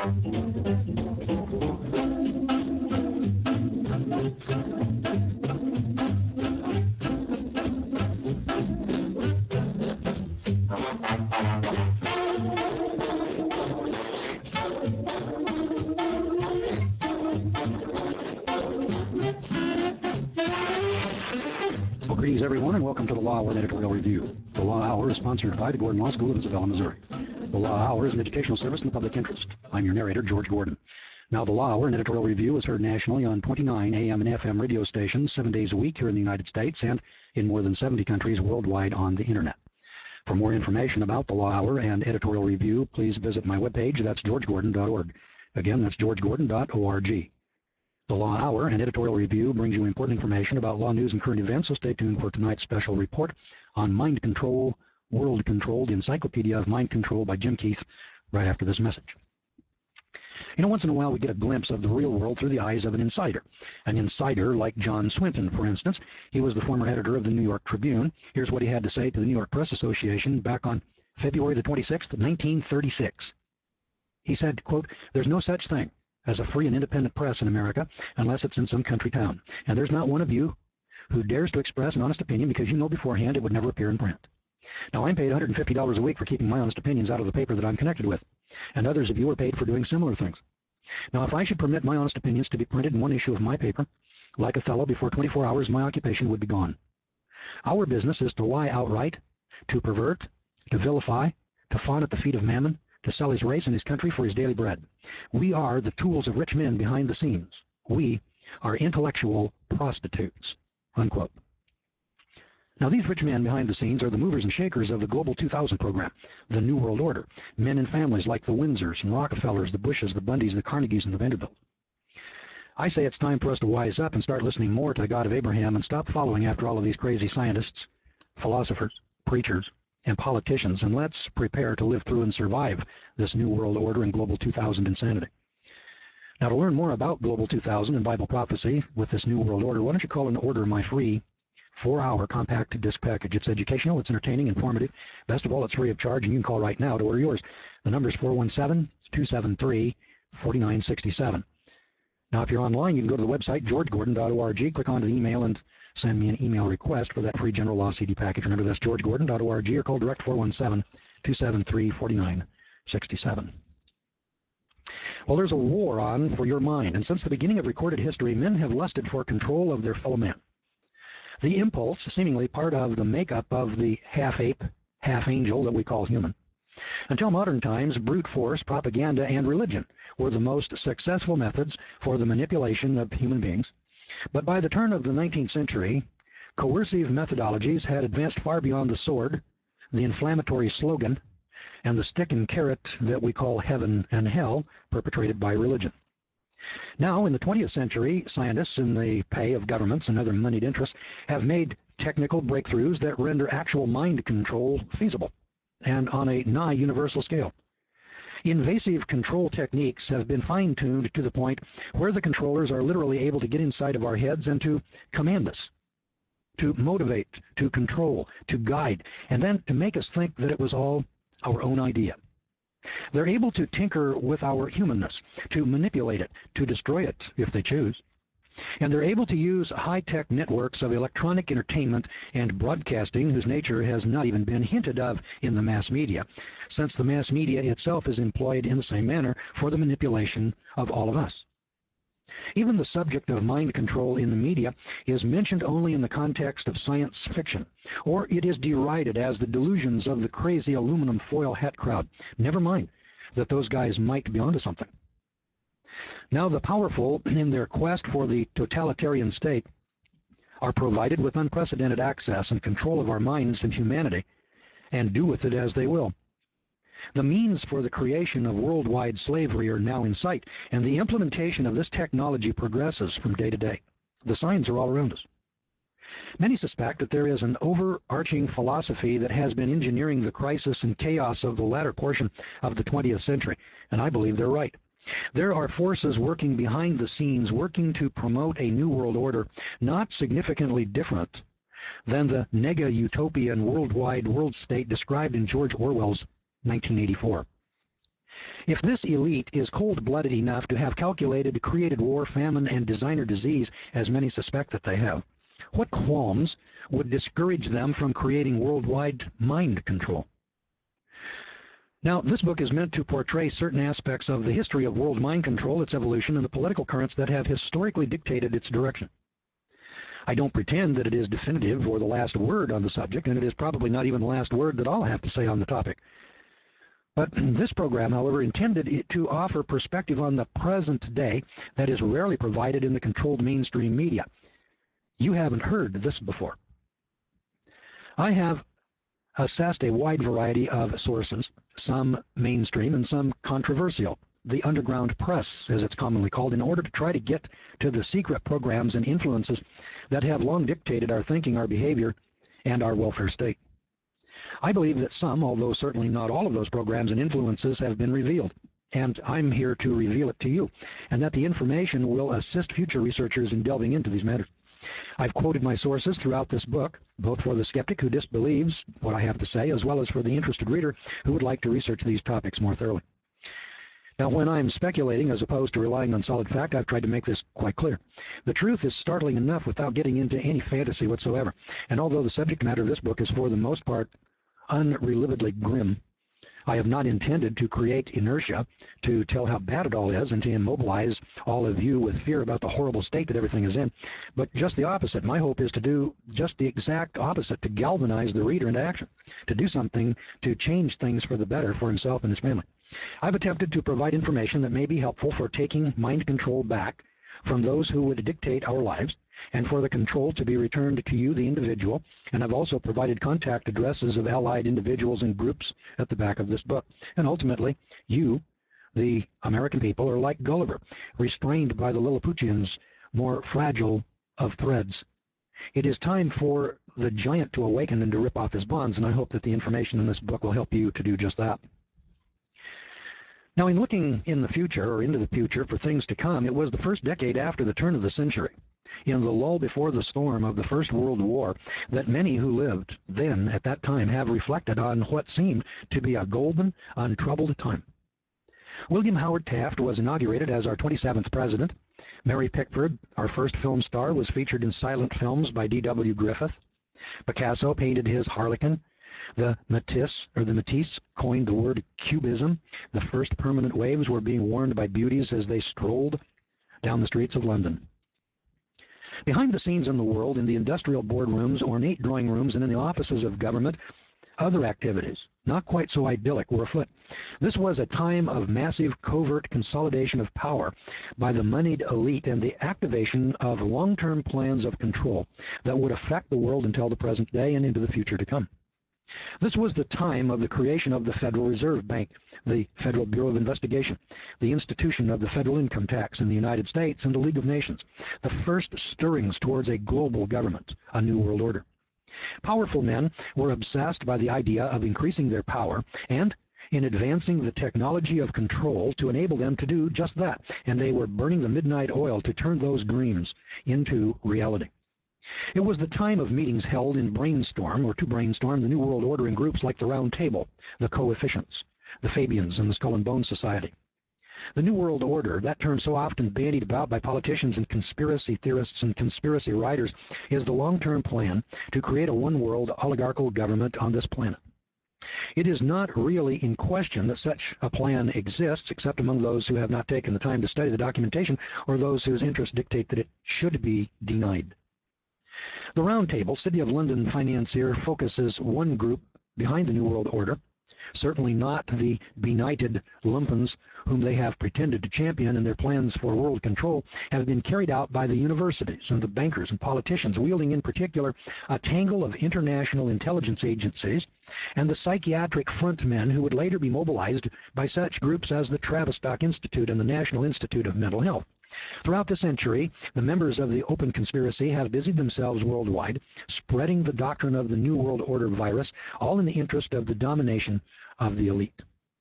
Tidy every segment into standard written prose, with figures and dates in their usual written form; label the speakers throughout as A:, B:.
A: Well, greetings, everyone, and welcome to the Law Hour Editorial Review. The Law Hour is sponsored by the Gordon Law School of Isabella, Missouri. The Law Hour is an educational service in the public interest. I'm your narrator, George Gordon. Now, the Law Hour and Editorial Review is heard nationally on 29 AM and FM radio stations 7 days a week here in the United States and in more than 70 countries worldwide on the Internet. For more information about the Law Hour and Editorial Review, please visit my webpage. That's georgegordon.org. Again, that's georgegordon.org. The Law Hour and Editorial Review brings you important information about law news and current events, so stay tuned for tonight's special report on Mind Control, World Control, the Encyclopedia of Mind Control by Jim Keith, right after this message. You know, once in a while we get a glimpse of the real world through the eyes of an insider. An insider like John Swinton, for instance. He was the former editor of the New York Tribune. Here's what he had to say to the New York Press Association back on February the 26th, 1936. He said, quote, "There's no such thing as a free and independent press in America unless it's in some country town. And there's not one of you who dares to express an honest opinion because you know beforehand it would never appear in print. Now, I'm paid $150 a week for keeping my honest opinions out of the paper that I'm connected with, and others of you are paid for doing similar things. Now, if I should permit my honest opinions to be printed in one issue of my paper, like Othello, before 24 hours, my occupation would be gone. Our business is to lie outright, to pervert, to vilify, to fawn at the feet of Mammon, to sell his race and his country for his daily bread. We are the tools of rich men behind the scenes. We are intellectual prostitutes," unquote. Now, these rich men behind the scenes are the movers and shakers of the Global 2000 program, the New World Order, men and families like the Windsors and Rockefellers, the Bushes, the Bundys, the Carnegies, and the Vanderbilts. I say it's time for us to wise up and start listening more to the God of Abraham and stop following after all of these crazy scientists, philosophers, preachers, and politicians, and let's prepare to live through and survive this New World Order and Global 2000 insanity. Now, to learn more about Global 2000 and Bible prophecy with this New World Order, why don't you call and order my free 4-hour compact disc package. It's educational, it's entertaining, informative. Best of all, it's free of charge, and you can call right now to order yours. The number is 417-273-4967. Now, if you're online, you can go to the website, georgegordon.org, click onto the email, and send me an email request for that free General Law CD package. Remember, that's georgegordon.org, or call direct 417-273-4967. Well, there's a war on for your mind, and since the beginning of recorded history, men have lusted for control of their fellow man. The impulse, seemingly part of the makeup of the half-ape, half-angel that we call human. Until modern times, brute force, propaganda, and religion were the most successful methods for the manipulation of human beings. But by the turn of the 19th century, coercive methodologies had advanced far beyond the sword, the inflammatory slogan, and the stick and carrot that we call heaven and hell, perpetrated by religion. Now, in the 20th century, scientists in the pay of governments and other moneyed interests have made technical breakthroughs that render actual mind control feasible, and on a nigh universal scale. Invasive control techniques have been fine-tuned to the point where the controllers are literally able to get inside of our heads and to command us, to motivate, to control, to guide, and then to make us think that it was all our own idea. They're able to tinker with our humanness, to manipulate it, to destroy it if they choose. And they're able to use high-tech networks of electronic entertainment and broadcasting whose nature has not even been hinted of in the mass media, since the mass media itself is employed in the same manner for the manipulation of all of us. Even the subject of mind control in the media is mentioned only in the context of science fiction, or it is derided as the delusions of the crazy aluminum foil hat crowd. Never mind that those guys might be onto something. Now, the powerful, in their quest for the totalitarian state, are provided with unprecedented access and control of our minds and humanity, and do with it as they will. The means for the creation of worldwide slavery are now in sight, and the implementation of this technology progresses from day to day. The signs are all around us. Many suspect that there is an overarching philosophy that has been engineering the crisis and chaos of the latter portion of the 20th century, and I believe they're right. There are forces working behind the scenes, working to promote a new world order, not significantly different than the nega-utopian worldwide world state described in George Orwell's 1984. If this elite is cold-blooded enough to have calculated, created war, famine, and designer disease, as many suspect that they have, what qualms would discourage them from creating worldwide mind control? Now, this book is meant to portray certain aspects of the history of world mind control, its evolution, and the political currents that have historically dictated its direction. I don't pretend that it is definitive or the last word on the subject, and it is probably not even the last word that I'll have to say on the topic. But this program, however, intended to offer perspective on the present day that is rarely provided in the controlled mainstream media. You haven't heard this before. I have assessed a wide variety of sources, some mainstream and some controversial, the underground press, as it's commonly called, in order to try to get to the secret programs and influences that have long dictated our thinking, our behavior, and our welfare state. I believe that some, although certainly not all of those programs and influences have been revealed, and I'm here to reveal it to you, and that the information will assist future researchers in delving into these matters. I've quoted my sources throughout this book, both for the skeptic who disbelieves what I have to say, as well as for the interested reader who would like to research these topics more thoroughly. Now, when I'm speculating as opposed to relying on solid fact, I've tried to make this quite clear. The truth is startling enough without getting into any fantasy whatsoever. And although the subject matter of this book is for the most part unrelievably grim, I have not intended to create inertia to tell how bad it all is and to immobilize all of you with fear about the horrible state that everything is in, but just the opposite. My hope is to do just the exact opposite, to galvanize the reader into action, to do something to change things for the better for himself and his family. I've attempted to provide information that may be helpful for taking mind control back from those who would dictate our lives, and for the control to be returned to you, the individual. And I've also provided contact addresses of allied individuals and groups at the back of this book. And ultimately, you, the American people, are like Gulliver, restrained by the Lilliputians, more fragile of threads. It is time for the giant to awaken and to rip off his bonds, and I hope that the information in this book will help you to do just that. Now, in looking in the future, or into the future, for things to come, it was the first decade after the turn of the century, in the lull before the storm of the First World War, that many who lived then at that time have reflected on what seemed to be a golden, untroubled time. William Howard Taft was inaugurated as our 27th president. Mary Pickford, our first film star, was featured in silent films by D.W. Griffith. Picasso painted his Harlequin. The Matisse coined the word cubism. The first permanent waves were being worn by beauties as they strolled down the streets of London. Behind the scenes in the world, in the industrial boardrooms, ornate drawing rooms, and in the offices of government, other activities, not quite so idyllic, were afoot. This was a time of massive covert consolidation of power by the moneyed elite and the activation of long-term plans of control that would affect the world until the present day and into the future to come. This was the time of the creation of the Federal Reserve Bank, the Federal Bureau of Investigation, the institution of the federal income tax in the United States, and the League of Nations, the first stirrings towards a global government, a new world order. Powerful men were obsessed by the idea of increasing their power and in advancing the technology of control to enable them to do just that, and they were burning the midnight oil to turn those dreams into reality. It was the time of meetings held in brainstorm, or to brainstorm the New World Order in groups like the Round Table, the Coefficients, the Fabians, and the Skull and Bones Society. The New World Order, that term so often bandied about by politicians and conspiracy theorists and conspiracy writers, is the long-term plan to create a one-world oligarchical government on this planet. It is not really in question that such a plan exists, except among those who have not taken the time to study the documentation or those whose interests dictate that it should be denied. The Round Table, City of London financier, focuses one group behind the New World Order, certainly not the benighted lumpens whom they have pretended to champion, and their plans for world control have been carried out by the universities and the bankers and politicians, wielding in particular a tangle of international intelligence agencies and the psychiatric frontmen who would later be mobilized by such groups as the Tavistock Institute and the National Institute of Mental Health. Throughout the century, the members of the open conspiracy have busied themselves worldwide, spreading the doctrine of the New World Order virus, all in the interest of the domination of the elite.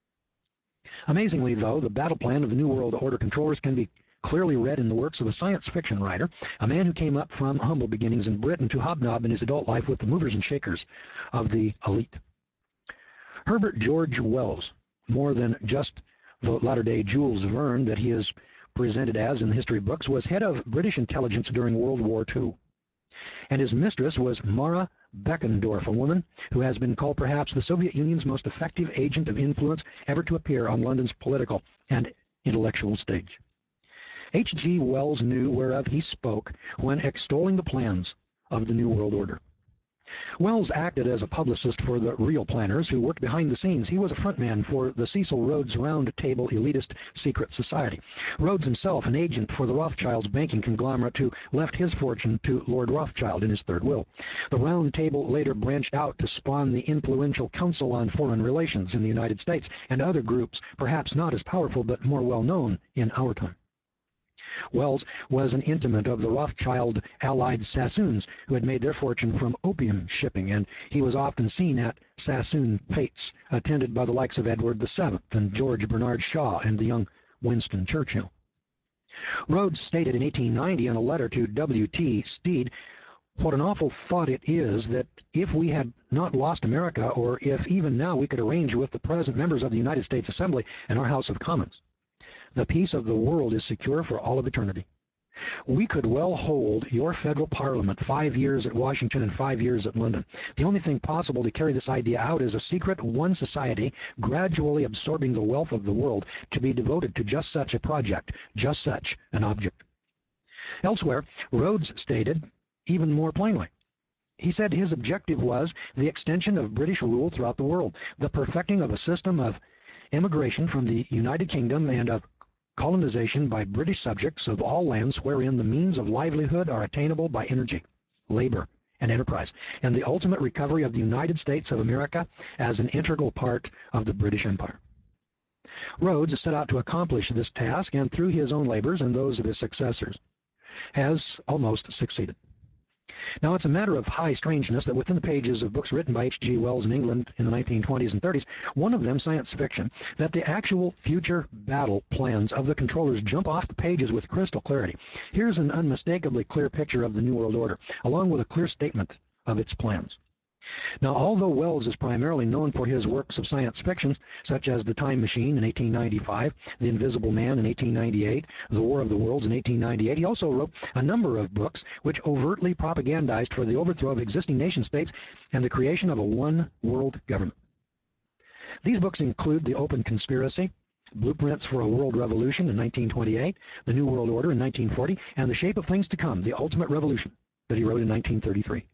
A: Amazingly, though, the battle plan of the New World Order controllers can be clearly read in the works of a science fiction writer, a man who came up from humble beginnings in Britain to hobnob in his adult life with the movers and shakers of the elite. Herbert George Wells, more than just the latter-day Jules Verne that he is presented as in the history books, was head of British intelligence during World War II. And his mistress was Mara Beckendorf, a woman who has been called perhaps the Soviet Union's most effective agent of influence ever to appear on London's political and intellectual stage. H.G. Wells knew whereof he spoke when extolling the plans of the New World Order. Wells acted as a publicist for the real planners who worked behind the scenes. He was a frontman for the Cecil Rhodes Round Table elitist secret society. Rhodes himself, an agent for the Rothschilds banking conglomerate who left his fortune to Lord Rothschild in his third will. The Round Table later branched out to spawn the influential Council on Foreign Relations in the United States and other groups, perhaps not as powerful but more well known in our time. Wells was an intimate of the Rothschild-allied Sassoons, who had made their fortune from opium shipping, and he was often seen at Sassoon fetes, attended by the likes of Edward VII and George Bernard Shaw and the young Winston Churchill. Rhodes stated in 1890 in a letter to W.T. Stead, "What an awful thought it is that if we had not lost America, or if even now we could arrange with the present members of the United States Assembly and our House of Commons, the peace of the world is secure for all of eternity. We could well hold your federal parliament 5 years at Washington and 5 years at London. The only thing possible to carry this idea out is a secret one society gradually absorbing the wealth of the world to be devoted to just such a project, just such an object." Elsewhere, Rhodes stated even more plainly. He said his objective was the extension of British rule throughout the world, the perfecting of a system of emigration from the United Kingdom and of colonization by British subjects of all lands wherein the means of livelihood are attainable by energy, labor, and enterprise, and the ultimate recovery of the United States of America as an integral part of the British Empire. Rhodes set out to accomplish this task, and through his own labors and those of his successors, has almost succeeded. Now, it's a matter of high strangeness that within the pages of books written by H.G. Wells in England in the 1920s and 30s, one of them science fiction, that the actual future battle plans of the controllers jump off the pages with crystal clarity. Here's an unmistakably clear picture of the New World Order, along with a clear statement of its plans. Now, although Wells is primarily known for his works of science fiction, such as The Time Machine in 1895, The Invisible Man in 1898, The War of the Worlds in 1898, he also wrote a number of books which overtly propagandized for the overthrow of existing nation-states and the creation of a one-world government. These books include The Open Conspiracy, Blueprints for a World Revolution in 1928, The New World Order in 1940, and The Shape of Things to Come, The Ultimate Revolution, that he wrote in 1933.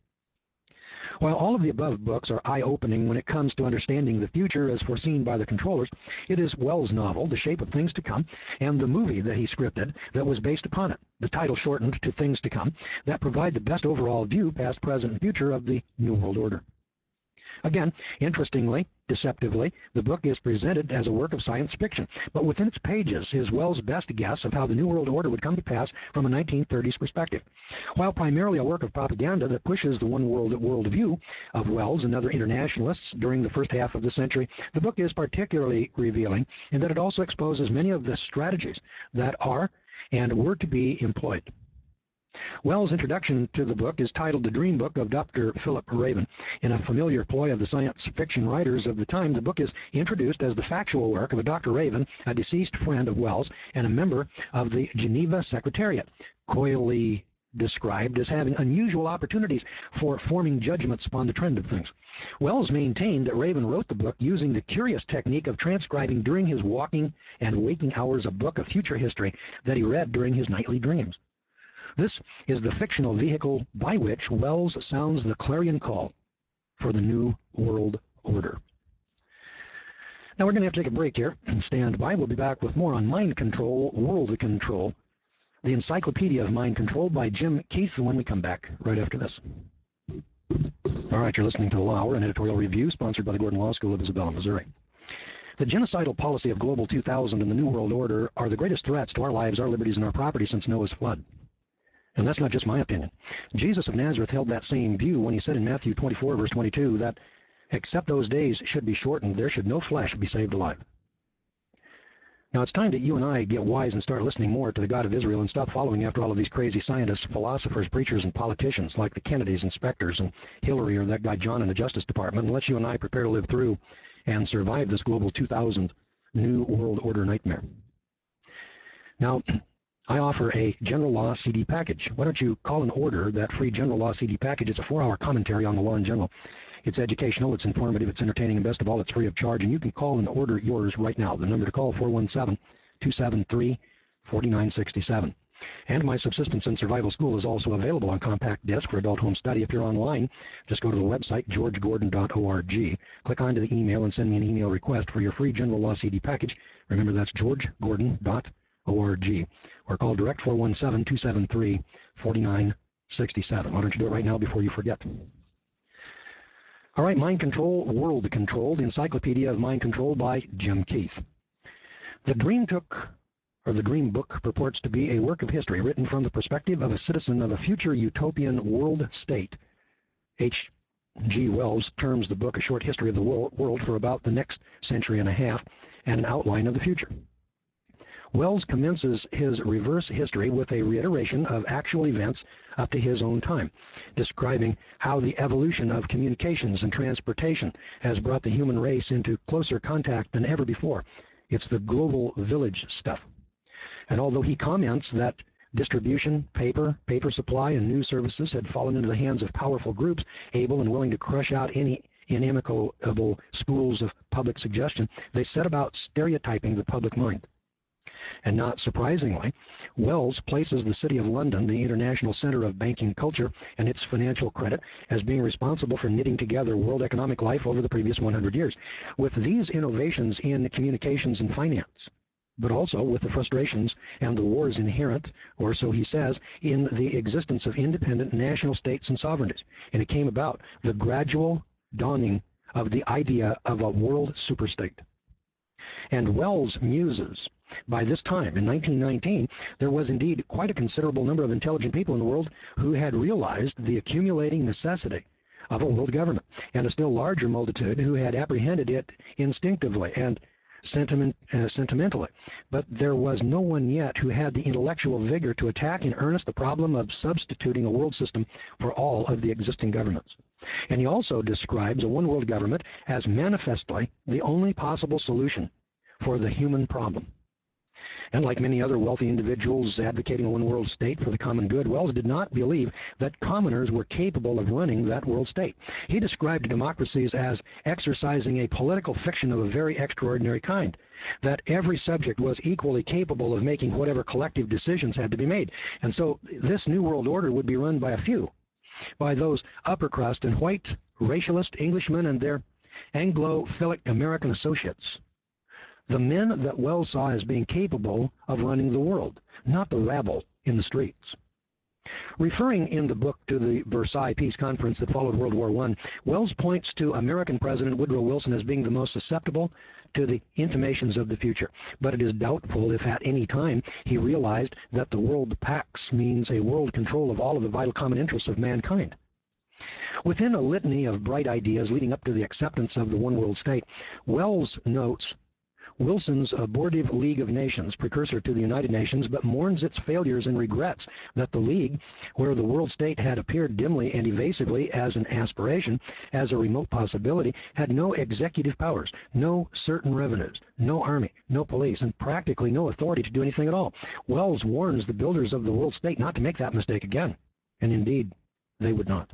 A: While all of the above books are eye-opening when it comes to understanding the future as foreseen by the controllers, it is Wells' novel, The Shape of Things to Come, and the movie that he scripted that was based upon it, the title shortened to Things to Come, that provide the best overall view, past, present, and future of the New World Order. Again, interestingly, deceptively, the book is presented as a work of science fiction, but within its pages is Wells' best guess of how the New World Order would come to pass from a 1930s perspective. While primarily a work of propaganda that pushes the one-world worldview of Wells and other internationalists during the first half of the century, the book is particularly revealing in that it also exposes many of the strategies that are and were to be employed. Wells' introduction to the book is titled The Dream Book of Dr. Philip Raven. In a familiar ploy of the science fiction writers of the time, the book is introduced as the factual work of a Dr. Raven, a deceased friend of Wells and a member of the Geneva Secretariat, coyly described as having unusual opportunities for forming judgments upon the trend of things. Wells maintained that Raven wrote the book using the curious technique of transcribing during his walking and waking hours a book of future history that he read during his nightly dreams. This is the fictional vehicle by which Wells sounds the clarion call for the New World Order. Now we're going to have to take a break here. Stand by. We'll be back with more on mind control, world control, the Encyclopedia of Mind Control by Jim Keith when we come back right after this. All right, you're listening to The Law Hour, an editorial review sponsored by the Gordon Law School of Isabella, Missouri. The genocidal policy of Global 2000 and the New World Order are the greatest threats to our lives, our liberties, and our property since Noah's flood. And that's not just my opinion. Jesus of Nazareth held that same view when he said in Matthew 24, verse 22, that except those days should be shortened, there should no flesh be saved alive. Now, it's time that you and I get wise and start listening more to the God of Israel and stop following after all of these crazy scientists, philosophers, preachers, and politicians like the Kennedys, inspectors, and Hillary, or that guy John in the Justice Department, unless you and I prepare to live through and survive this Global 2000 New World Order nightmare. Now, I offer a General Law CD package. Why don't you call and order that free General Law CD package? It's a 4-hour commentary on the law in general. It's educational, it's informative, it's entertaining, and best of all, it's free of charge. And you can call and order yours right now. The number to call, 417-273-4967. And my Subsistence and Survival School is also available on compact disc for adult home study. If you're online, just go to the website, georgegordon.org. Click onto the email and send me an email request for your free General Law CD package. Remember, that's georgegordon.org. Or call direct 417-273-4967. Why don't you do it right now before you forget? All right, Mind Control, World Control, the Encyclopedia of Mind Control by Jim Keith. The Dream Book purports to be a work of history written from the perspective of a citizen of a future utopian world state. H.G. Wells terms the book a short history of the world for about the next century and a half and an outline of the future. Wells commences his reverse history with a reiteration of actual events up to his own time, describing how the evolution of communications and transportation has brought the human race into closer contact than ever before. It's the global village stuff. And although he comments that distribution, paper supply, and news services had fallen into the hands of powerful groups able and willing to crush out any inimical schools of public suggestion, they set about stereotyping the public mind. And not surprisingly, Wells places the City of London, the international center of banking culture and its financial credit, as being responsible for knitting together world economic life over the previous 100 years. With these innovations in communications and finance, but also with the frustrations and the wars inherent, or so he says, in the existence of independent national states and sovereignties. And it came about the gradual dawning of the idea of a world superstate. And Wells muses, by this time, in 1919, there was indeed quite a considerable number of intelligent people in the world who had realized the accumulating necessity of a world government, and a still larger multitude who had apprehended it instinctively and sentimentally. But there was no one yet who had the intellectual vigor to attack in earnest the problem of substituting a world system for all of the existing governments. And he also describes a one-world government as manifestly the only possible solution for the human problem. And like many other wealthy individuals advocating a one-world state for the common good, Wells did not believe that commoners were capable of running that world state. He described democracies as exercising a political fiction of a very extraordinary kind, that every subject was equally capable of making whatever collective decisions had to be made. And so this new world order would be run by a few, by those upper crust and white racialist Englishmen and their Anglophilic American associates. The men that Wells saw as being capable of running the world, not the rabble in the streets. Referring in the book to the Versailles Peace Conference that followed World War I, Wells points to American President Woodrow Wilson as being the most susceptible to the intimations of the future. But it is doubtful if at any time he realized that the world pax means a world control of all of the vital common interests of mankind. Within a litany of bright ideas leading up to the acceptance of the one world state, Wells notes Wilson's abortive League of Nations, precursor to the United Nations, but mourns its failures and regrets that the League, where the world state had appeared dimly and evasively as an aspiration, as a remote possibility, had no executive powers, no certain revenues, no army, no police, and practically no authority to do anything at all. Wells warns the builders of the world state not to make that mistake again, and indeed, they would not.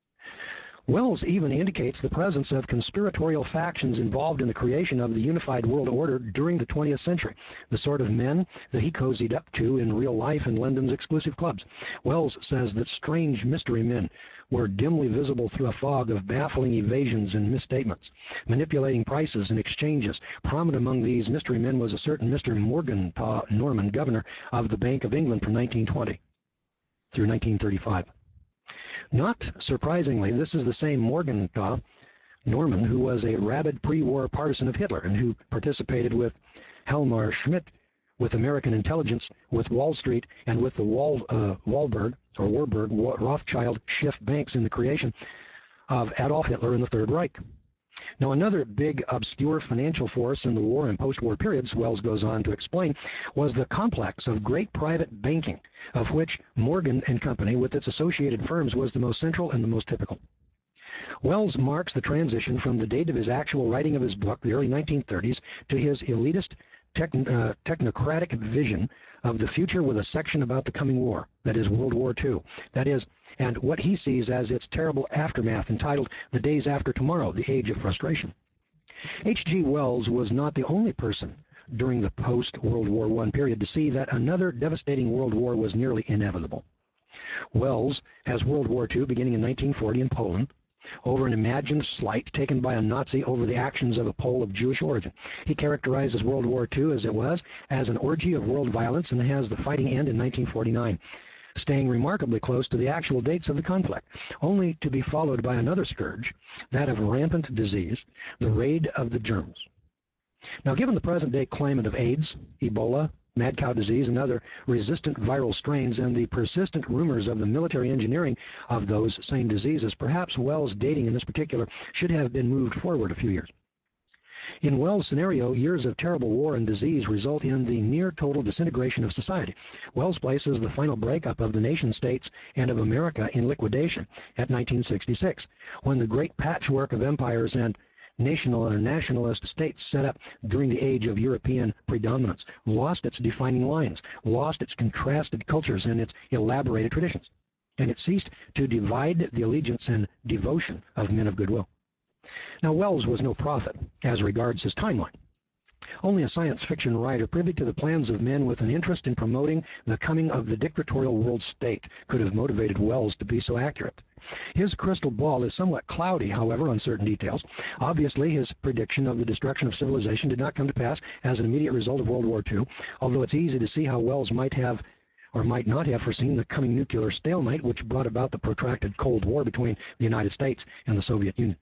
A: Wells even indicates the presence of conspiratorial factions involved in the creation of the unified world order during the 20th century, the sort of men that he cozied up to in real life in London's exclusive clubs. Wells says that strange mystery men were dimly visible through a fog of baffling evasions and misstatements, manipulating prices and exchanges. Prominent among these mystery men was a certain Mr. Morgantaw Norman, governor of the Bank of England from 1920 through 1935. Not surprisingly, this is the same Morgantaw Norman who was a rabid pre-war partisan of Hitler and who participated with Helmar Schmidt, with American intelligence, with Wall Street, and with the Warburg Rothschild Schiff banks in the creation of Adolf Hitler and the Third Reich. Now, another big, obscure financial force in the war and post-war periods, Wells goes on to explain, was the complex of great private banking, of which Morgan and Company, with its associated firms, was the most central and the most typical. Wells marks the transition from the date of his actual writing of his book, the early 1930s, to his elitist technocratic vision of the future with a section about the coming war, that is World War II, that is, and what he sees as its terrible aftermath entitled The Days After Tomorrow, The Age of Frustration. H.G. Wells was not the only person during the post-World War I period to see that another devastating world war was nearly inevitable. Wells has World War II beginning in 1940 in Poland, over an imagined slight taken by a Nazi over the actions of a Pole of Jewish origin. He characterizes World War II as it was, as an orgy of world violence, and has the fighting end in 1949, staying remarkably close to the actual dates of the conflict, only to be followed by another scourge, that of rampant disease, the raid of the germs. Now, given the present-day climate of AIDS, Ebola, mad cow disease, and other resistant viral strains, and the persistent rumors of the military engineering of those same diseases, perhaps Wells' dating in this particular should have been moved forward a few years. In Wells' scenario, years of terrible war and disease result in the near total disintegration of society. Wells places the final breakup of the nation-states and of America in liquidation at 1966, when the great patchwork of empires and nationalist states set up during the age of European predominance lost its defining lines, lost its contrasted cultures and its elaborated traditions, and it ceased to divide the allegiance and devotion of men of goodwill. Now, Wells was no prophet as regards his timeline. Only a science fiction writer privy to the plans of men with an interest in promoting the coming of the dictatorial world state could have motivated Wells to be so accurate. His crystal ball is somewhat cloudy, however, on certain details. Obviously, his prediction of the destruction of civilization did not come to pass as an immediate result of World War II, although it's easy to see how Wells might have or might not have foreseen the coming nuclear stalemate which brought about the protracted Cold War between the United States and the Soviet Union.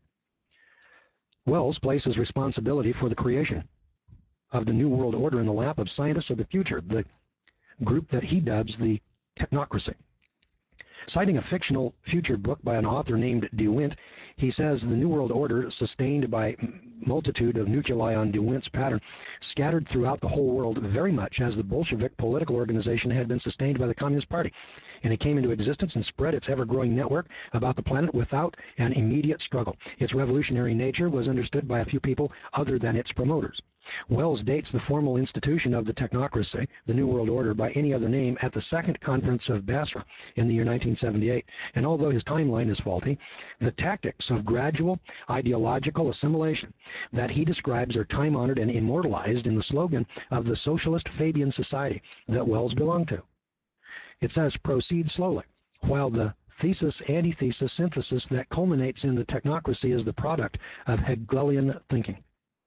A: Wells places responsibility for the creation of the New World Order in the lap of scientists of the future, the group that he dubs the technocracy. Citing a fictional future book by an author named DeWint, he says the New World Order, sustained by multitude of nuclei on DeWint's pattern, scattered throughout the whole world very much as the Bolshevik political organization had been sustained by the Communist Party, and it came into existence and spread its ever-growing network about the planet without an immediate struggle. Its revolutionary nature was understood by a few people other than its promoters. Wells dates the formal institution of the technocracy, the New World Order, by any other name at the Second Conference of Basra in the year 1978, and although his timeline is faulty, the tactics of gradual ideological assimilation that he describes are time-honored and immortalized in the slogan of the Socialist Fabian Society that Wells belonged to. It says, "Proceed slowly," while the thesis-antithesis synthesis that culminates in the technocracy is the product of Hegelian thinking.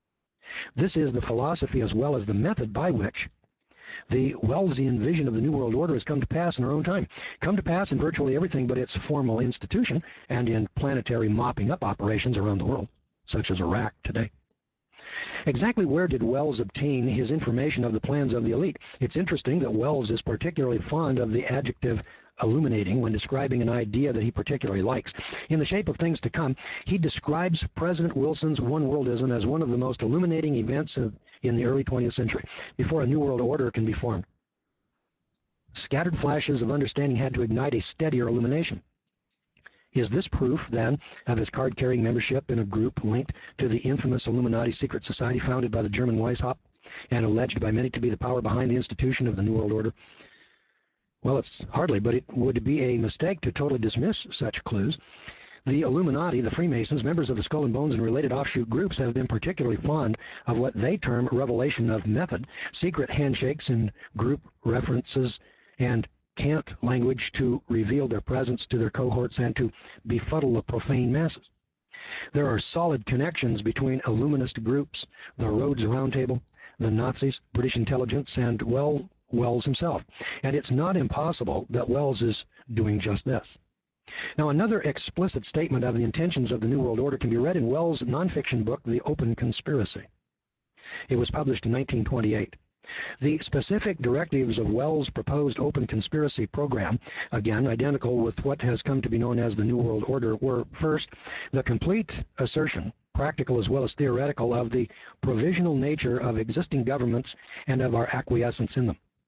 A: This is the philosophy as well as the method by which the Wellsian vision of the New World Order has come to pass in our own time, come to pass in virtually everything but its formal institution and in planetary mopping up operations around the world, such as Iraq today. Exactly where did Wells obtain his information of the plans of the elite? It's interesting that Wells is particularly fond of the adjective illuminating when describing an idea that he particularly likes. In The Shape of Things to Come, he describes President Wilson's one-worldism as one of the most illuminating events in the early 20th century, before a new world order can be formed. Scattered flashes of understanding had to ignite a steadier illumination. Is this proof, then, of his card-carrying membership in a group linked to the infamous Illuminati secret society founded by the German Weishaupt and alleged by many to be the power behind the institution of the New World Order? Well, it's hardly, but it would be a mistake to totally dismiss such clues. The Illuminati, the Freemasons, members of the Skull and Bones, and related offshoot groups have been particularly fond of what they term revelation of method, secret handshakes and group references, and cant language to reveal their presence to their cohorts and to befuddle the profane masses. There are solid connections between Illuminist groups, the Rhodes Roundtable, the Nazis, British intelligence, and, well, Wells himself. And it's not impossible that Wells is doing just this. Now, another explicit statement of the intentions of the New World Order can be read in Wells' nonfiction book, The Open Conspiracy. It was published in 1928. The specific directives of Wells' proposed open conspiracy program, again identical with what has come to be known as the New World Order, were, first, the complete assertion, practical as well as theoretical, of the provisional nature of existing governments and of our acquiescence in them.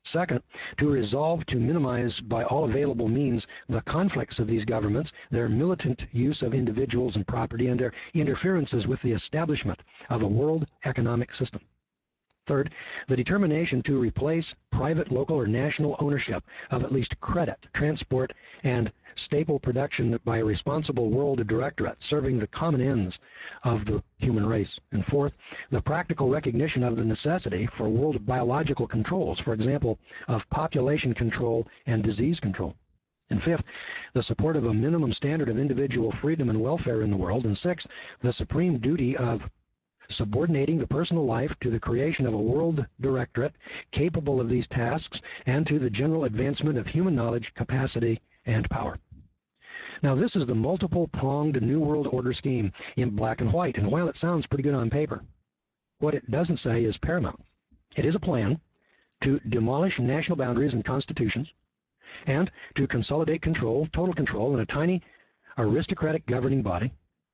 A: Second, to resolve to minimize by all available means the conflicts of these governments, their militant use of individuals and property, and their interferences with the establishment of a world economic system. Third, the determination to replace private, local, or national ownership of at least credit, transport, and staple production by a responsible world directorate serving the common ends of the human race. And fourth, the practical recognition of the necessity for world biological controls, for example, of population control and disease control. And fifth, the support of a minimum standard of individual freedom and welfare in the world. And sixth, the supreme duty of subordinating the personal life to the creation of a world directorate capable of these tasks and to the general advancement of human knowledge, capacity, and power. Now, this is the multiple-pronged New World Order scheme in black and white, and while it sounds pretty good on paper, what it doesn't say is paramount. It is a plan to demolish national boundaries and constitutions and to consolidate control, total control, in a tiny aristocratic governing body.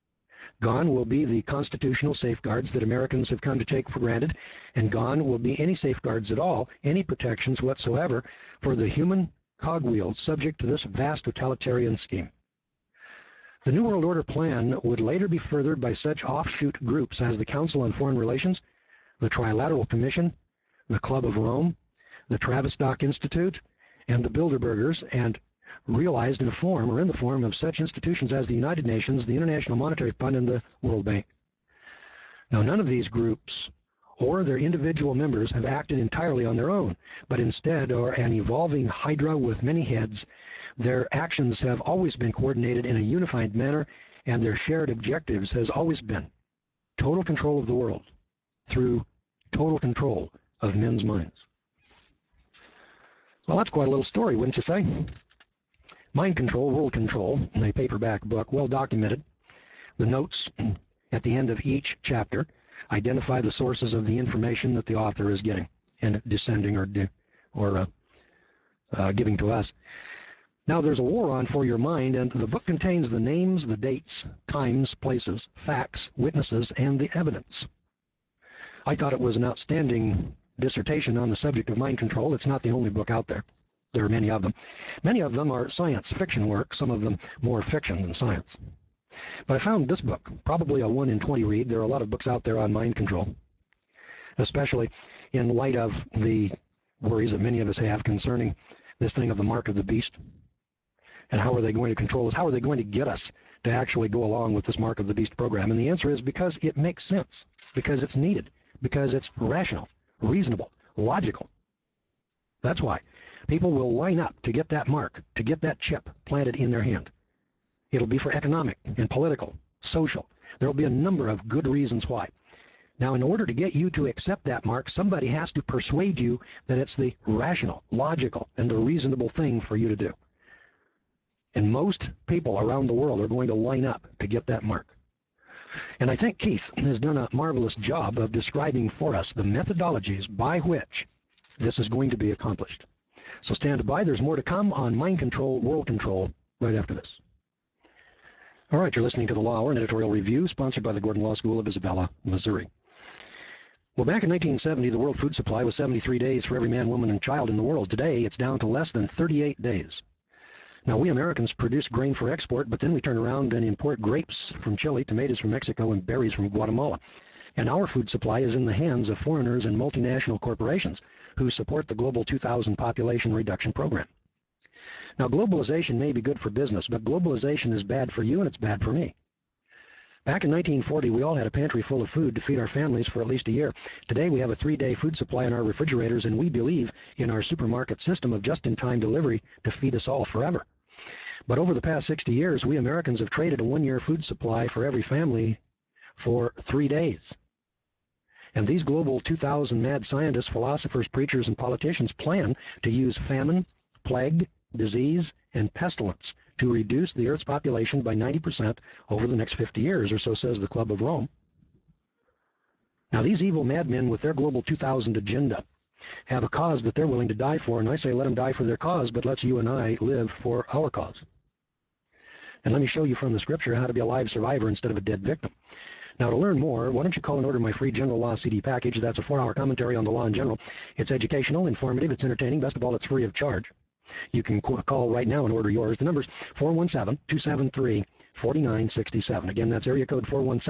A: Gone will be the constitutional safeguards that Americans have come to take for granted, and gone will be any safeguards at all, any protections whatsoever for the human cogwheels subject to this vast totalitarian scheme. The New World Order plan would later be furthered by such offshoot groups as the Council on Foreign Relations, the Trilateral Commission, the Club of Rome, the Tavistock Institute, and the Bilderbergers, and realized in the form of such institutions as the United Nations, the International Monetary Fund, and the World Bank. Now, none of these groups or their individual members have acted entirely on their own, but instead are an evolving hydra with many heads. Their actions have always been coordinated in a unified manner, and their shared objectives has always been total control of the world through total control of men's minds. Well, that's quite a little story, wouldn't you say? Mind Control, World Control, a paperback book, well documented. The notes at the end of each chapter identify the sources of the information that the author is getting and descending or giving to us. Now, there's a war on for your mind, and the book contains the names, the dates, times, places, facts, witnesses, and the evidence. I thought it was an outstanding dissertation on the subject of mind control. It's not the only book out there. There are many of them. Many of them are science fiction work, some of them more fiction than science. But I found this book, probably a 1 in 20 read. There are a lot of books out there on mind control, especially in light of the worries that many of us have concerning this thing of the mark of the beast. And how are they going to control us? How are they going to get us to actually go along with this mark of the beast program? And the answer is because it makes sense, because it's needed, because it's rational, reasonable, logical. That's why people will line up to get that mark, to get that chip planted in their hand. It'll be for economic and political, social. There will be a number of good reasons why. Now, in order to get you to accept that mark, somebody has to persuade you that it's the rational, logical, and the reasonable thing for you to do. And most people around the world are going to line up to get that mark. And I think Keith has done a marvelous job of describing for us the methodologies by which this is going to be accomplished. So stand by. There's more to come on Mind Control, World Control right after this. All right, you're listening to The Law Hour, an editorial review sponsored by the Gordon Law School of Isabella, Missouri. Well, back in 1970, the world food supply was 73 days for every man, woman, and child in the world. Today, it's down to less than 38 days. Now, we Americans produce grain for export, but then we turn around and import grapes from Chile, tomatoes from Mexico, and berries from Guatemala. And our food supply is in the hands of foreigners and multinational corporations who support the Global 2000 Population Reduction Program. Now, globalization may be good for business, but globalization is bad for you and it's bad for me. Back in 1940, we all had a pantry full of food to feed our families for at least a year. Today, we have a 3-day food supply in our refrigerators, and we believe in our supermarket system of just-in-time delivery to feed us all forever. But over the past 60 years, we Americans have traded a 1-year food supply for every family for 3 days. And these Global 2000 mad scientists, philosophers, preachers, and politicians plan to use famine, plague, disease, and pestilence to reduce the Earth's population by 90% over the next 50 years, or so says the Club of Rome. Now, these evil madmen with their Global 2000 agenda have a cause that they're willing to die for, and I say let them die for their cause, but let's you and I live for our cause. And let me show you from the scripture how to be a live survivor instead of a dead victim. Now, to learn more, why don't you call and order my free General Law CD package? That's a 4-hour commentary on the law in general. It's educational, informative, it's entertaining. Best of all, it's free of charge. You can call right now and order yours. The number's 417-273-4967. Again, that's area code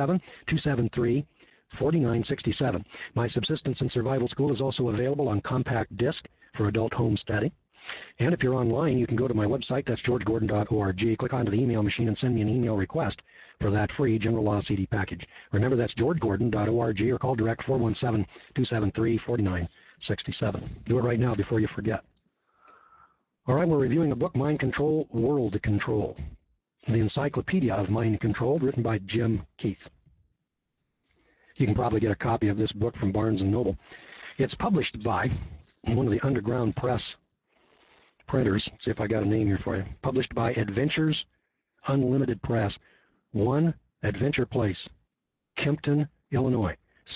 A: 417-273-4967. My Subsistence and Survival School is also available on compact disc for adult home study. And if you're online, you can go to my website, that's georgegordon.org, click onto the email machine and send me an email request for that free General Law CD package. Remember, that's georgegordon.org, or call direct 417-273-4967. Do it right now before you forget. All right, we're reviewing a book, Mind Control, World Control, the Encyclopedia of Mind Control, written by Jim Keith. You can probably get a copy of this book from Barnes & Noble. It's published by one of the underground press printers. See if I got a name here for you. Published by Adventures Unlimited Press, 1 Adventure Place, Kempton, Illinois,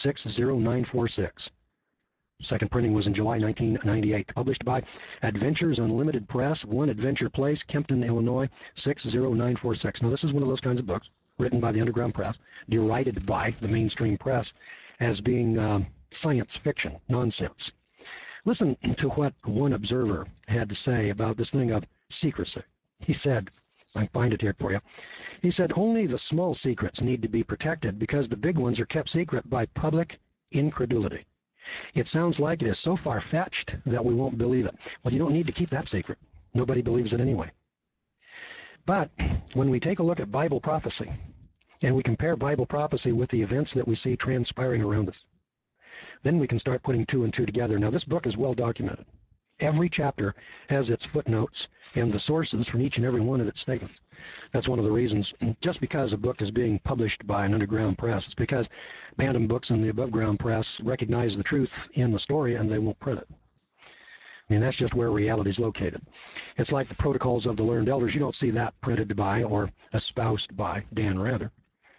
A: 60946. Second printing was in July 1998. Published by Adventures Unlimited Press, 1 Adventure Place, Kempton, Illinois, 60946. Now, this is one of those kinds of books written by the underground press, derided by the mainstream press as being science fiction, nonsense. Listen to what one observer had to say about this thing of secrecy. He said, I find it here for you. He said, only the small secrets need to be protected because the big ones are kept secret by public incredulity. It sounds like it is so far-fetched that we won't believe it. Well, you don't need to keep that secret. Nobody believes it anyway. But when we take a look at Bible prophecy, and we compare Bible prophecy with the events that we see transpiring around us, then we can start putting 2 and 2 together. Now, this book is well documented. Every chapter has its footnotes and the sources from each and every one of its statements. That's one of the reasons, just because a book is being published by an underground press, it's because Bantam Books and the above-ground press recognize the truth in the story and they won't print it. I mean, that's just where reality is located. It's like the Protocols of the Learned Elders. You don't see that printed by or espoused by Dan Rather.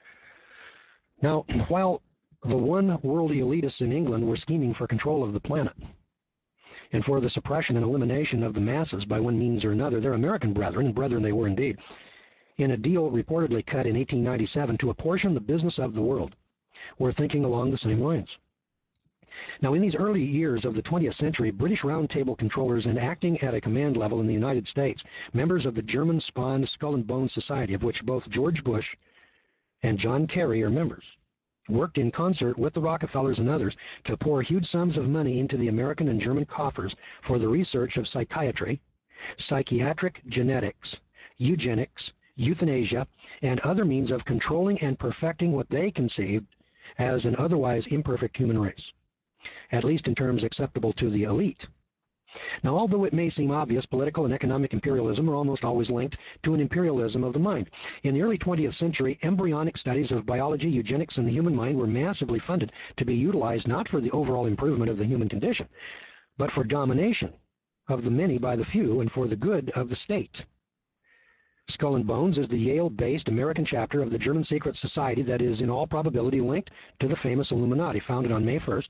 A: Now, while the one worldly elitists in England were scheming for control of the planet and for the suppression and elimination of the masses by one means or another, their American brethren, and brethren they were indeed, in a deal reportedly cut in 1897 to apportion the business of the world, were thinking along the same lines. Now, in these early years of the 20th century, British Round Table controllers and acting at a command level in the United States, members of the German-spawned Skull and Bones Society, of which both George Bush and John Kerry are members, worked in concert with the Rockefellers and others to pour huge sums of money into the American and German coffers for the research of psychiatry, psychiatric genetics, eugenics, euthanasia, and other means of controlling and perfecting what they conceived as an otherwise imperfect human race, at least in terms acceptable to the elite. Now, although it may seem obvious, political and economic imperialism are almost always linked to an imperialism of the mind. In the early 20th century, embryonic studies of biology, eugenics, and the human mind were massively funded to be utilized not for the overall improvement of the human condition, but for domination of the many by the few and for the good of the state. Skull and Bones is the Yale-based American chapter of the German secret society that is in all probability linked to the famous Illuminati, founded on May 1st,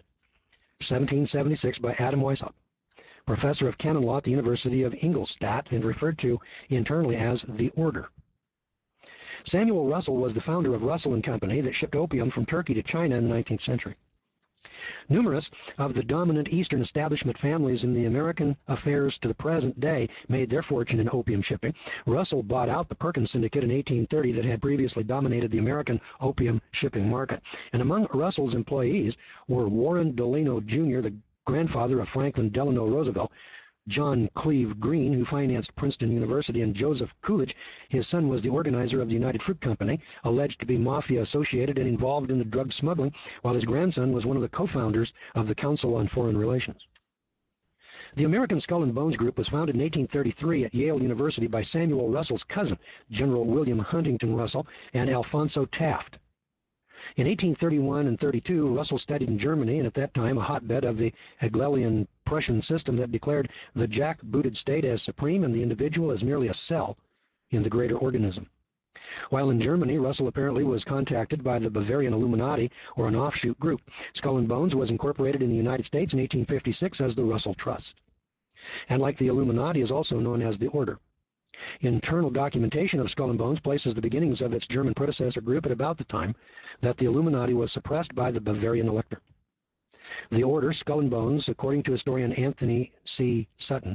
A: 1776 by Adam Weishaupt, professor of canon law at the University of Ingolstadt, and referred to internally as the Order. Samuel Russell was the founder of Russell & Company that shipped opium from Turkey to China in the 19th century. Numerous of the dominant Eastern establishment families in the American affairs to the present day made their fortune in opium shipping. Russell bought out the Perkins Syndicate in 1830 that had previously dominated the American opium shipping market. And among Russell's employees were Warren Delano Jr., the grandfather of Franklin Delano Roosevelt, John Cleve Green, who financed Princeton University, and Joseph Coolidge. His son was the organizer of the United Fruit Company, alleged to be mafia-associated and involved in the drug smuggling, while his grandson was one of the co-founders of the Council on Foreign Relations. The American Skull and Bones Group was founded in 1833 at Yale University by Samuel Russell's cousin, General William Huntington Russell, and Alphonso Taft. In 1831 and 32, Russell studied in Germany, and at that time a hotbed of the Hegelian Prussian system that declared the jackbooted state as supreme and the individual as merely a cell in the greater organism. While in Germany, Russell apparently was contacted by the Bavarian Illuminati, or an offshoot group. Skull and Bones was incorporated in the United States in 1856 as the Russell Trust, and like the Illuminati is also known as the Order. Internal documentation of Skull and Bones places the beginnings of its German predecessor group at about the time that the Illuminati was suppressed by the Bavarian Elector. The order, Skull and Bones, according to historian Anthony C. Sutton,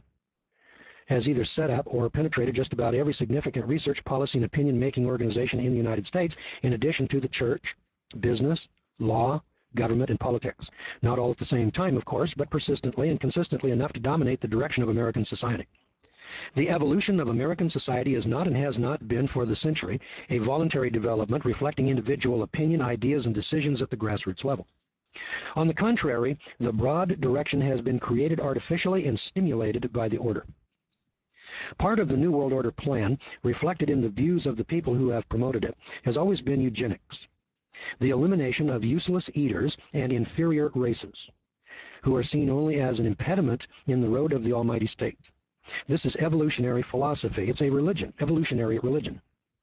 A: has either set up or penetrated just about every significant research, policy, and opinion-making organization in the United States, in addition to the church, business, law, government, and politics. Not all at the same time, of course, but persistently and consistently enough to dominate the direction of American society. The evolution of American society is not and has not been for the century a voluntary development reflecting individual opinion, ideas, and decisions at the grassroots level. On the contrary, the broad direction has been created artificially and stimulated by the order. Part of the New World Order plan, reflected in the views of the people who have promoted it, has always been eugenics, the elimination of useless eaters and inferior races, who are seen only as an impediment in the road of the almighty state. This is evolutionary philosophy. It's a religion, evolutionary religion.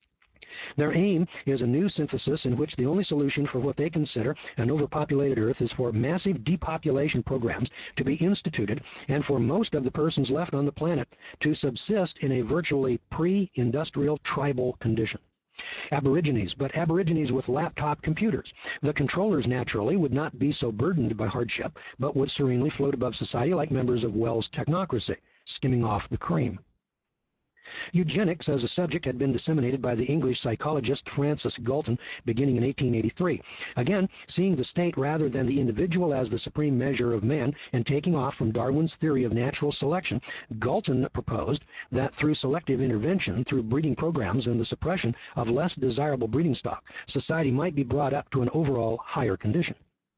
A: Their aim is a new synthesis in which the only solution for what they consider an overpopulated Earth is for massive depopulation programs to be instituted and for most of the persons left on the planet to subsist in a virtually pre-industrial tribal condition. Aborigines, but Aborigines with laptop computers. The controllers, naturally, would not be so burdened by hardship, but would serenely float above society like members of Wells' technocracy, skimming off the cream. Eugenics as a subject had been disseminated by the English psychologist Francis Galton beginning in 1883. Again, seeing the state rather than the individual as the supreme measure of man and taking off from Darwin's theory of natural selection, Galton proposed that through selective intervention, through breeding programs and the suppression of less desirable breeding stock, society might be brought up to an overall higher condition.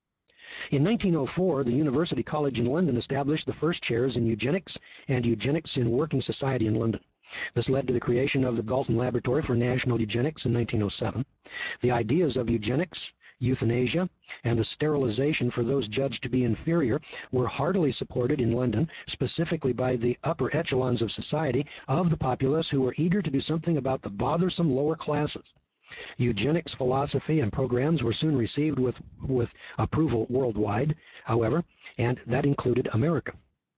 A: In 1904, the University College in London established the first chairs in eugenics and eugenics in working society in London. This led to the creation of the Galton Laboratory for National Eugenics in 1907. The ideas of eugenics, euthanasia, and the sterilization for those judged to be inferior were heartily supported in London, specifically by the upper echelons of society of the populace who were eager to do something about the bothersome lower classes. Eugenics philosophy and programs were soon received with approval worldwide, however, and that included America.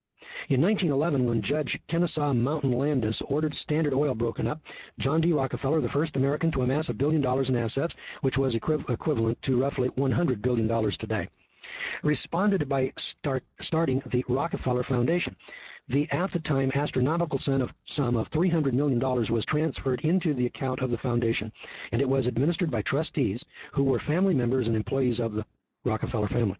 A: In 1911, when Judge Kennesaw Mountain Landis ordered Standard Oil broken up, John D. Rockefeller, the first American to amass $1 billion in assets, which was equivalent to roughly $100 billion today, responded by starting the Rockefeller Foundation. The at the time astronomical sum of $300 million was transferred into the account of the foundation, and it was administered by trustees who were family members and employees of the Rockefeller family.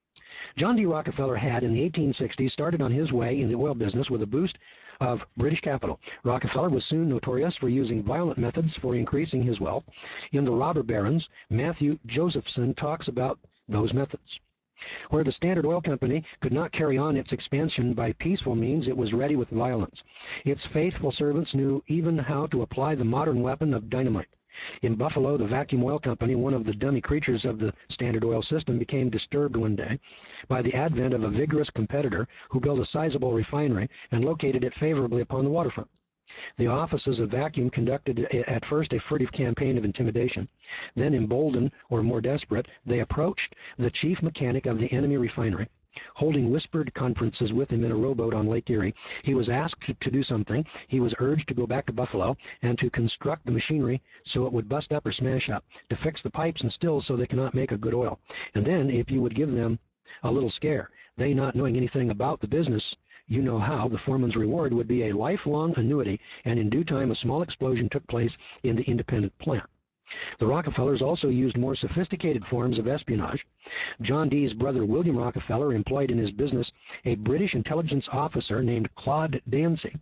A: John D. Rockefeller had, in the 1860s, started on his way in the oil business with a boost of British capital. Rockefeller was soon notorious for using violent methods for increasing his wealth. In The Robber Barons, Matthew Josephson talks about those methods. Where the Standard Oil Company could not carry on its expansion by peaceful means, it was ready with violence. Its faithful servants knew even how to apply the modern weapon of dynamite. In Buffalo, the Vacuum Oil Company, one of the dummy creatures of the Standard Oil system, became disturbed one day by the advent of a vigorous competitor who built a sizable refinery and located it favorably upon the waterfront. The offices of Vacuum conducted at first a furtive campaign of intimidation. Then, emboldened or more desperate, they approached the chief mechanic of the enemy refinery. Holding whispered conferences with him in a rowboat on Lake Erie, he was asked to do something. He was urged to go back to Buffalo and to construct the machinery so it would bust up or smash up, to fix the pipes and stills so they cannot make a good oil. And then, if you would give them a little scare, they not knowing anything about the business, you know how, the foreman's reward would be a lifelong annuity, and in due time a small explosion took place in the independent plant. The Rockefellers also used more sophisticated forms of espionage. John D.'s brother William Rockefeller employed in his business a British intelligence officer named Claude Dancy,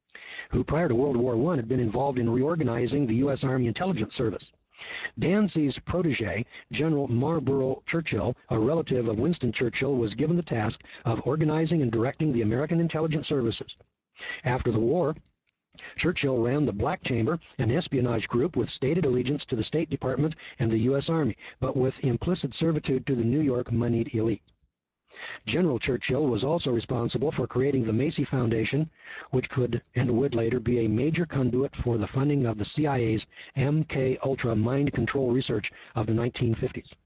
A: who prior to World War I had been involved in reorganizing the U.S. Army Intelligence Service. Dancy's protege, General Marlborough Churchill, a relative of Winston Churchill, was given the task of organizing and directing the American intelligence services. After the war, Churchill ran the Black Chamber, an espionage group with stated allegiance to the State Department and the U.S. Army, but with implicit servitude to the New York moneyed elite. General Churchill was also responsible for creating the Macy Foundation, which could and would later be a major conduit for the funding of the CIA's MK Ultra mind control research of the 1950s.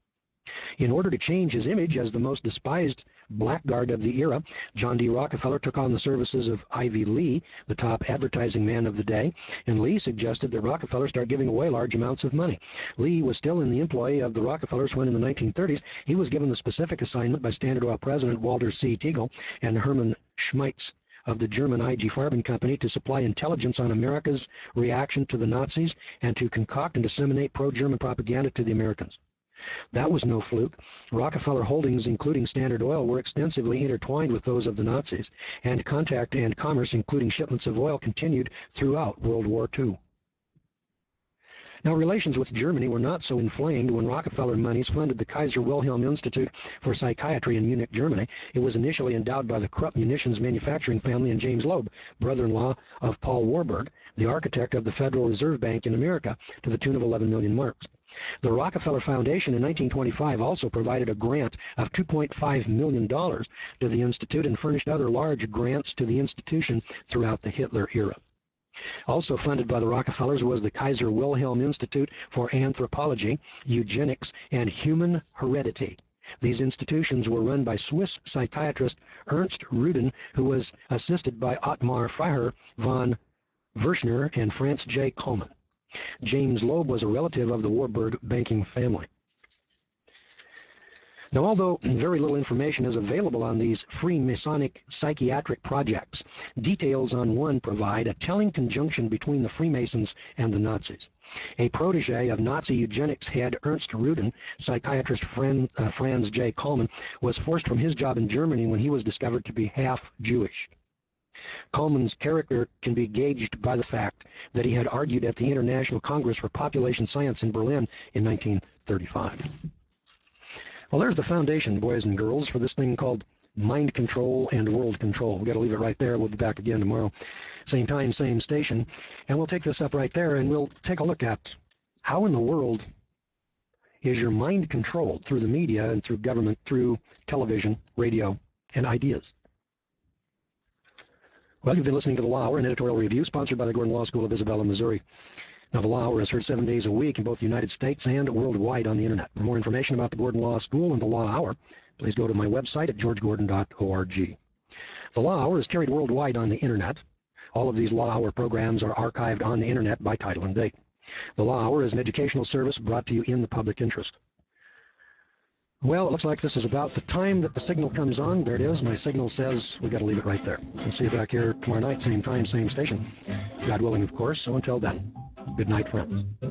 A: In order to change his image as the most despised blackguard of the era, John D. Rockefeller took on the services of Ivy Lee, the top advertising man of the day, and Lee suggested that Rockefeller start giving away large amounts of money. Lee was still in the employ of the Rockefellers when, in the 1930s, he was given the specific assignment by Standard Oil President Walter C. Teagle and Hermann Schmitz of the German IG Farben Company to supply intelligence on America's reaction to the Nazis and to concoct and disseminate pro-German propaganda to the Americans. That was no fluke. Rockefeller holdings, including Standard Oil, were extensively intertwined with those of the Nazis, and contact and commerce, including shipments of oil, continued throughout World War II. Now, relations with Germany were not so inflamed when Rockefeller monies funded the Kaiser Wilhelm Institute for Psychiatry in Munich, Germany. It was initially endowed by the Krupp munitions manufacturing family and James Loeb, brother-in-law of Paul Warburg, the architect of the Federal Reserve Bank in America, to the tune of 11 million marks. The Rockefeller Foundation in 1925 also provided a grant of $2.5 million to the Institute and furnished other large grants to the institution throughout the Hitler era. Also funded by the Rockefellers was the Kaiser Wilhelm Institute for Anthropology, Eugenics, and Human Heredity. These institutions were run by Swiss psychiatrist Ernst Rudin, who was assisted by Ottmar Freiherr von Verschner and Franz J. Coleman. James Loeb was a relative of the Warburg banking family. Now, although very little information is available on these Freemasonic psychiatric projects, details on one provide a telling conjunction between the Freemasons and the Nazis. A protege of Nazi eugenics head Ernst Rudin, psychiatrist Franz J. Coleman, was forced from his job in Germany when he was discovered to be half Jewish. Coleman's character can be gauged by the fact that he had argued at the International Congress for Population Science in Berlin in 1935. Well, there's the foundation, boys and girls, for this thing called mind control and world control. We've got to leave it right there. We'll be back again tomorrow, same time, same station, and we'll take this up right there, and we'll take a look at how in the world is your mind controlled through the media and through government, through television, radio, and ideas. Well, you've been listening to The Law Hour, an editorial review sponsored by the Gordon Law School of Isabella, Missouri. Now, The Law Hour is heard 7 days a week in both the United States and worldwide on the Internet. For more information about the Gordon Law School and The Law Hour, please go to my website at georgegordon.org. The Law Hour is carried worldwide on the Internet. All of these Law Hour programs are archived on the Internet by title and date. The Law Hour is an educational service brought to you in the public interest. Well, it looks like this is about the time that the signal comes on. There it is. My signal says we've got to leave it right there. We'll see you back here tomorrow night, same time, same station. God willing, of course. So until then, good night, friends.